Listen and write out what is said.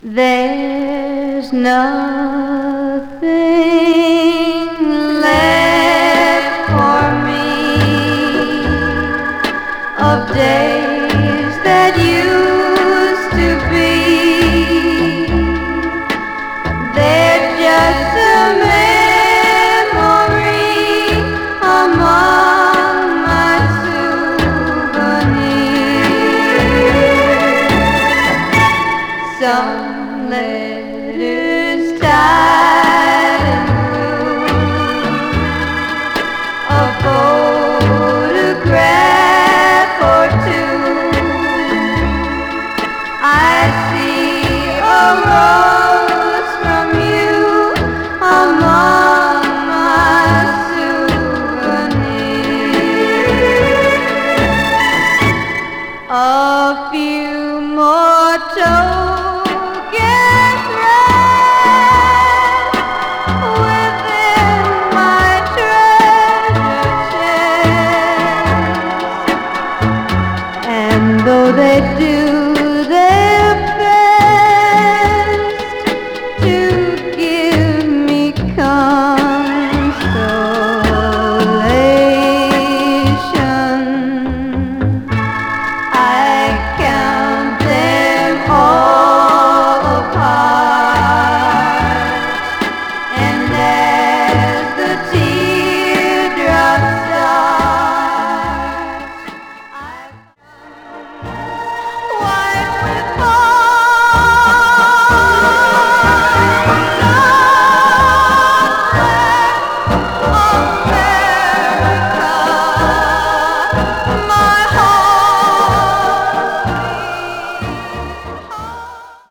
There's nothing left for me of days that used to be. They're just a memory among my souvenirs. Some letters tied